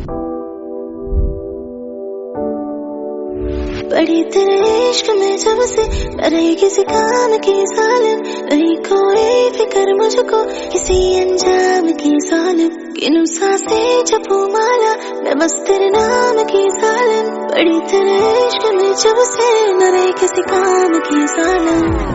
पड़ी तेरे इश्क में जब से न रही किसी काम की सालन, नहीं कोई फिक्र मुझको किसी अंजाम की सालन, किन्हू सांसें जपू माला मैं बस तेरे नाम की सालन। पड़ी तेरे इश्क में जब से न रही किसी काम की सालन।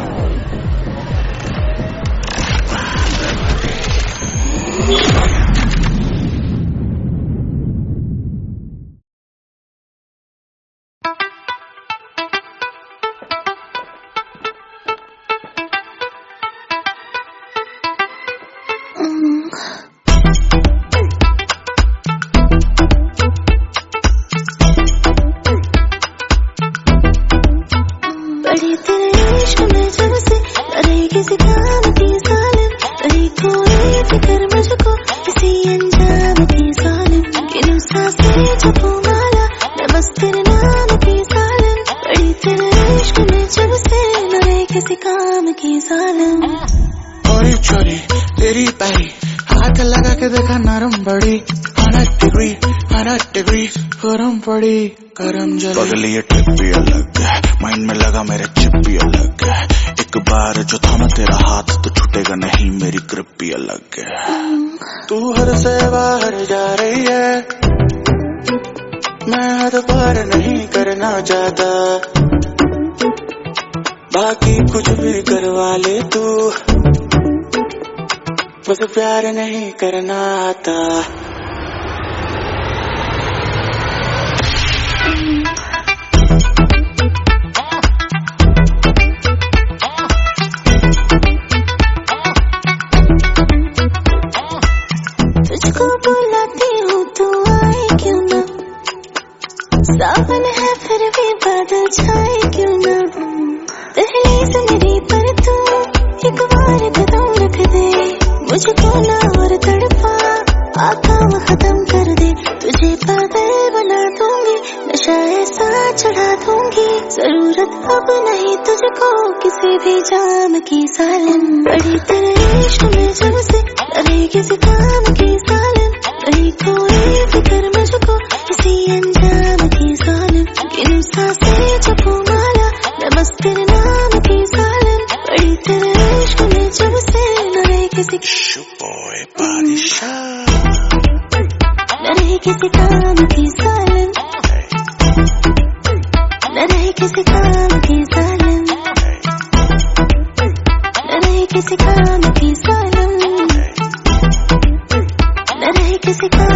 पड़ी तेरे इश्क में जब से न रही किसी काम की सालन, नहीं कोई फिक्र मुझको किसी अंजाम की सालन, किन्हू सांसें जपू माला मैं बस तेरे नाम की सालन। पड़ी तेरे इश्क में जब से न रही किसी काम की सालन। ओरी छोरी तेरी पैरी हाथ लगा के देखा नरम बड़ी, 100 डिग्री गरम पड़ी गरम जली। बगली ये ट्रिप भी अलग है, माइंड में लगा मेरे चिप भी अलग है, एक बार जो थामा तेरा हाथ तो छूटेगा नहीं, मेरी ग्रिप भी अलग है। तू हद से बाहर जा रही है, मैं हद पार नहीं करना चाहता, बाकी कुछ भी करवा ले तू, बस प्यार नहीं करना आता। तुझको बुलाती हूँ तू आए क्यों ना, सावन है फिर भी बादल छाए क्यों ना, दहलीज मेरी पर तू एक बार कदम रख दे, मुझको ना और तड़पा आकाम खत्म कर दे, तुझे पागल बना दूंगी, नशा ऐसा चढ़ा दूंगी, जरूरत अब नहीं तुझको किसी भी जाम की सालन। पड़ी तेरे इश्क में जब से न रही किसी काम की सालन, नहीं कोई फिक्र मुझको किसी अंजाम की सालन, किन्हू सांसें जपू माला मैं बस तेरे नाम की सालन। पड़ी तेरे इश्क में जब से न रही किसी न रही किसी काम की सालन, न रही किसी काम की सालन, न रही किसी काम की सालन, न रही किसी काम